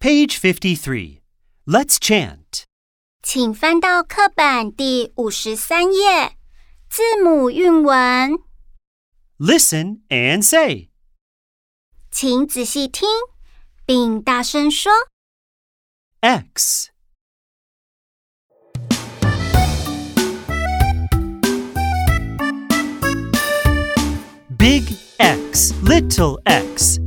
Page 53. Let's chant. 请翻到课本第53页，字母韵文。 Listen and say. 请仔细听，并大声说。 X. Big X, little x,